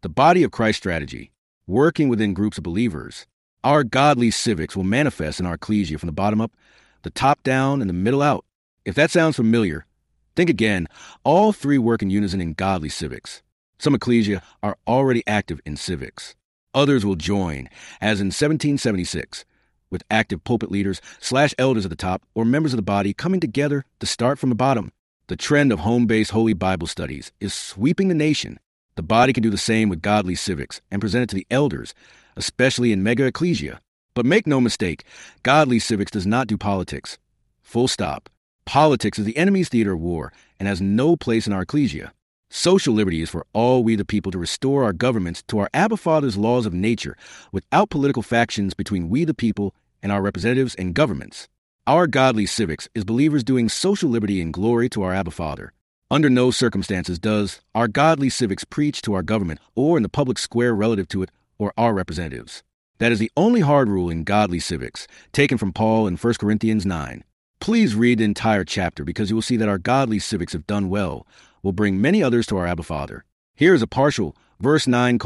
the body of Christ strategy, working within groups of believers. Our godly civics will manifest in our ecclesia from the bottom up, the top down, and the middle out. If that sounds familiar, think again. All three work in unison in godly civics. Some ecclesia are already active in civics. Others will join, as in 1776, with active pulpit leaders / elders at the top or members of the body coming together to start from the bottom. The trend of home-based Holy Bible studies is sweeping the nation. The body can do the same with godly civics and present it to the elders, especially in mega ecclesia. But make no mistake, godly civics does not do politics. Full stop. Politics is the enemy's theater of war and has no place in our ecclesia. Social liberty is for all we the people to restore our governments to our Abba Father's laws of nature without political factions between we the people and our representatives and governments. Our godly civics is believers doing social liberty in glory to our Abba Father. Under no circumstances does our godly civics preach to our government or in the public square relative to it or our representatives. That is the only hard rule in godly civics, taken from Paul in 1 Corinthians 9. Please read the entire chapter because you will see that our godly civics, if done well, will bring many others to our Abba Father. Here is a partial, verse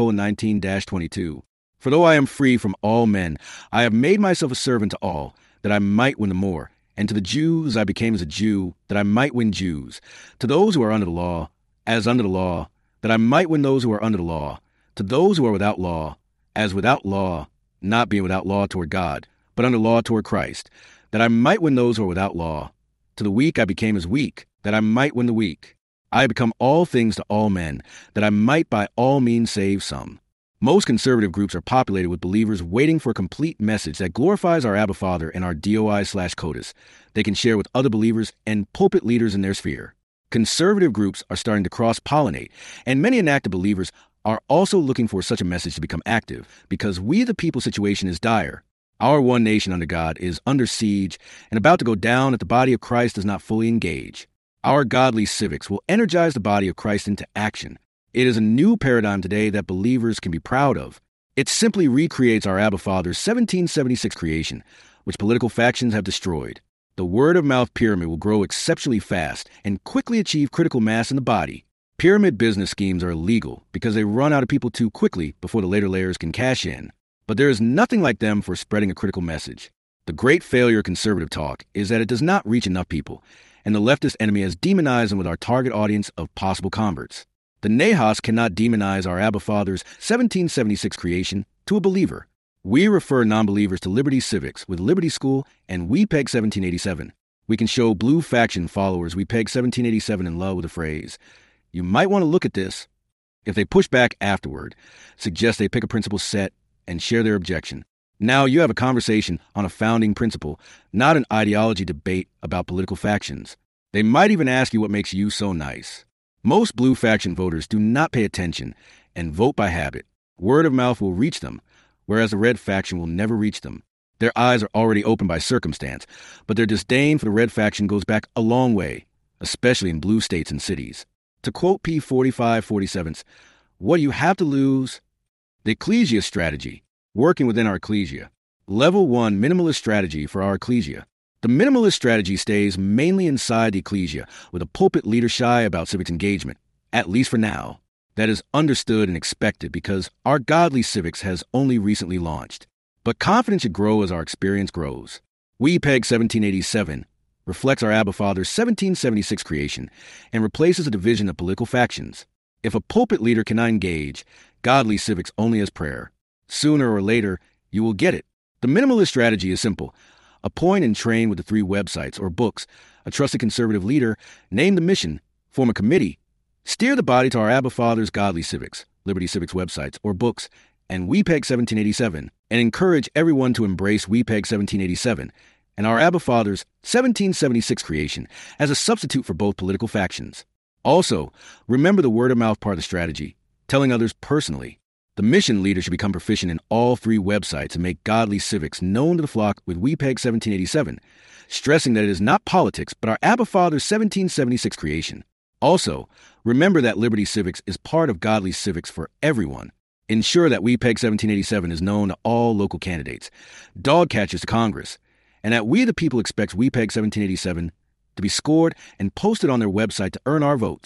9:19-22. For though I am free from all men, I have made myself a servant to all, that I might win the more. And to the Jews I became as a Jew, that I might win Jews. To those who are under the law, as under the law, that I might win those who are under the law. To those who are without law, as without law, not being without law toward God, but under law toward Christ, that I might win those who are without law. To the weak I became as weak, that I might win the weak. I have become all things to all men, that I might by all means save some. Most conservative groups are populated with believers waiting for a complete message that glorifies our Abba Father and our DOI/CODIS. They can share with other believers and pulpit leaders in their sphere. Conservative groups are starting to cross-pollinate, and many inactive believers are also looking for such a message to become active, because we the people situation is dire. Our one nation under God is under siege and about to go down if the body of Christ does not fully engage. Our godly civics will energize the body of Christ into action. It is a new paradigm today that believers can be proud of. It simply recreates our Abba Father's 1776 creation, which political factions have destroyed. The word-of-mouth pyramid will grow exceptionally fast and quickly achieve critical mass in the body. Pyramid business schemes are illegal because they run out of people too quickly before the later layers can cash in. But there is nothing like them for spreading a critical message. The great failure of conservative talk is that it does not reach enough people, and the leftist enemy has demonized them with our target audience of possible converts. The Nahas cannot demonize our Abba Father's 1776 creation to a believer. We refer non-believers to Liberty Civics with Liberty School and We Peg 1787. We can show blue faction followers We Peg 1787 in love with the phrase, "You might want to look at this." If they push back afterward, suggest they pick a principle set and share their objection. Now you have a conversation on a founding principle, not an ideology debate about political factions. They might even ask you what makes you so nice. Most blue faction voters do not pay attention and vote by habit. Word of mouth will reach them, whereas the red faction will never reach them. Their eyes are already opened by circumstance, but their disdain for the red faction goes back a long way, especially in blue states and cities. To quote P4547, what do you have to lose? The Ecclesia strategy, working within our ecclesia. Level 1 minimalist strategy for our ecclesia. The minimalist strategy stays mainly inside the ecclesia, with a pulpit leader shy about civics engagement, at least for now. That is understood and expected because our godly civics has only recently launched. But confidence should grow as our experience grows. We Peg 1787 reflects our Abba Father's 1776 creation and replaces a division of political factions. If a pulpit leader cannot engage, godly civics only as prayer. Sooner or later, you will get it. The minimalist strategy is simple. Appoint and train with the 3 websites or books, a trusted conservative leader, name the mission, form a committee, steer the body to our Abba Father's godly civics, Liberty Civics websites or books, and We Peg 1787, and encourage everyone to embrace We Peg 1787 and our Abba Father's 1776 creation as a substitute for both political factions. Also, remember the word-of-mouth part of the strategy, telling others personally. The mission leader should become proficient in all 3 websites and make godly civics known to the flock with We Peg 1787, stressing that it is not politics, but our Abba Father's 1776 creation. Also, remember that Liberty Civics is part of godly civics for everyone. Ensure that We Peg 1787 is known to all local candidates, dog catchers to Congress, and that we the people expect We Peg 1787 to be scored and posted on their website to earn our votes.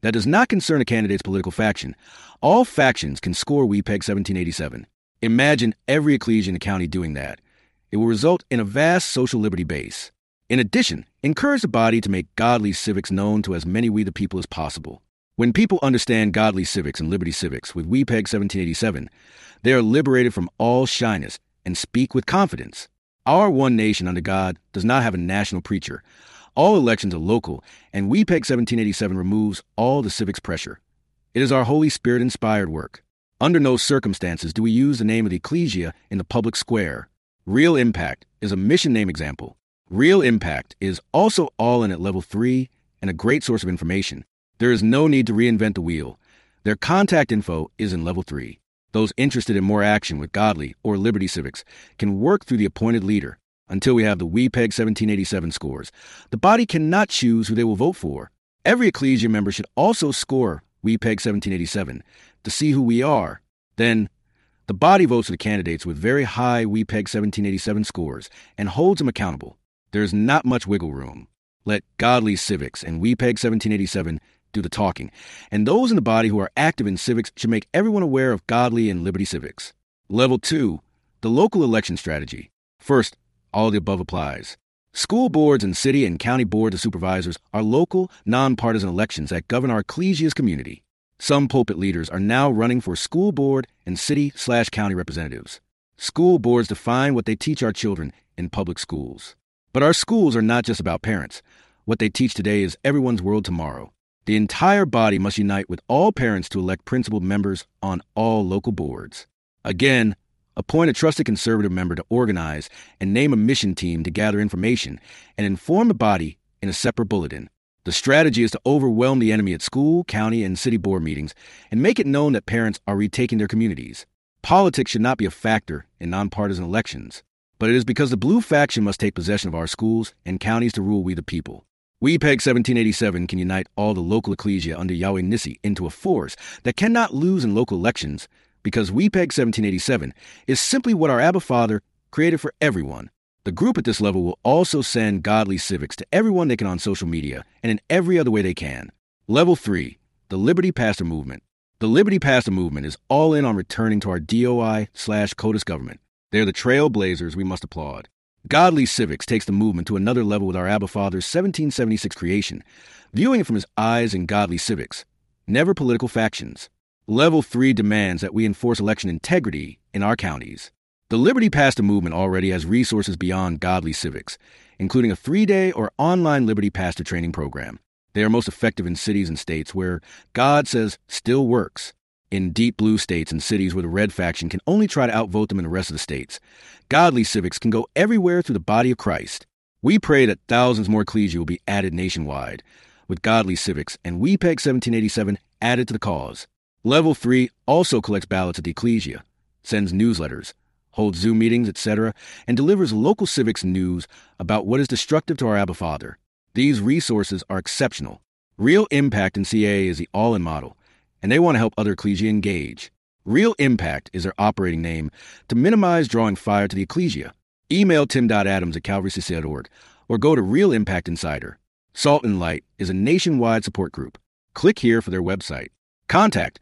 That does not concern a candidate's political faction. All factions can score WPEG 1787. Imagine every ecclesia in the county doing that. It will result in a vast social liberty base. In addition, encourage the body to make godly civics known to as many we the people as possible. When people understand godly civics and liberty civics with WPEG 1787, they are liberated from all shyness and speak with confidence. Our one nation under God does not have a national preacher. All elections are local, and WPEG 1787 removes all the civics pressure. It is our Holy Spirit-inspired work. Under no circumstances do we use the name of the ecclesia in the public square. Real Impact is a mission name example. Real Impact is also all in at level 3 and a great source of information. There is no need to reinvent the wheel. Their contact info is in level 3. Those interested in more action with godly or liberty civics can work through the appointed leader until we have the WPEG 1787 scores. The body cannot choose who they will vote for. Every ecclesia member should also score WPEG 1787 to see who we are. Then, the body votes for the candidates with very high WPEG 1787 scores and holds them accountable. There is not much wiggle room. Let godly civics and WPEG 1787 do the talking, and those in the body who are active in civics should make everyone aware of godly and liberty civics. Level 2, the local election strategy. First, all of the above applies. School boards and city and county boards of supervisors are local, nonpartisan elections that govern our ecclesia's community. Some pulpit leaders are now running for school board and city/county representatives. School boards define what they teach our children in public schools. But our schools are not just about parents. What they teach today is everyone's world tomorrow. The entire body must unite with all parents to elect principal members on all local boards. Again, appoint a trusted conservative member to organize and name a mission team to gather information and inform the body in a separate bulletin. The strategy is to overwhelm the enemy at school, county, and city board meetings and make it known that parents are retaking their communities. Politics should not be a factor in nonpartisan elections, but it is because the blue faction must take possession of our schools and counties to rule we the people. WPEG 1787 can unite all the local ecclesia under Yahweh Nissi into a force that cannot lose in local elections because WPEG 1787 is simply what our Abba Father created for everyone. The group at this level will also send godly civics to everyone they can on social media and in every other way they can. Level 3, the Liberty Pastor Movement. The Liberty Pastor Movement is all in on returning to our DOI/CODIS government. They're the trailblazers we must applaud. Godly Civics takes the movement to another level with our Abba Father's 1776 creation, viewing it from his eyes in Godly Civics, never political factions. Level 3 demands that we enforce election integrity in our counties. The Liberty Pastor movement already has resources beyond Godly Civics, including a 3-day or online Liberty Pastor training program. They are most effective in cities and states where God says still works. In deep blue states and cities where the red faction can only try to outvote them in the rest of the states, godly civics can go everywhere through the body of Christ. We pray that thousands more ecclesia will be added nationwide, with godly civics and WPEG 1787 added to the cause. Level 3 also collects ballots at the ecclesia, sends newsletters, holds Zoom meetings, etc., and delivers local civics news about what is destructive to our Abba Father. These resources are exceptional. Real Impact in CA is the all-in model, and they want to help other ecclesia engage. Real Impact is their operating name to minimize drawing fire to the ecclesia. Email tim.adams@calvarycc.org or go to Real Impact Insider. Salt and Light is a nationwide support group. Click here for their website. Contact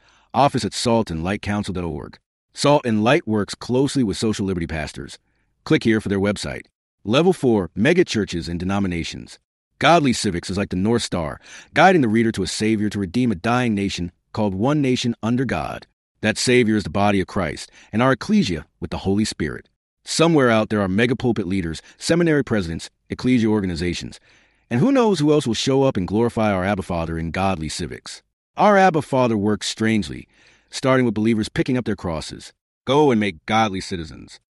office@saltandlightcouncil.org. Salt and Light works closely with social liberty pastors. Click here for their website. Level 4, mega churches and denominations. Godly Civics is like the North Star, guiding the reader to a Savior to redeem a dying nation called One Nation Under God. That Savior is the body of Christ, and our ecclesia with the Holy Spirit. Somewhere out there are mega pulpit leaders, seminary presidents, ecclesia organizations, and who knows who else will show up and glorify our Abba Father in Godly Civics. Our Abba Father works strangely, starting with believers picking up their crosses. Go and make godly citizens.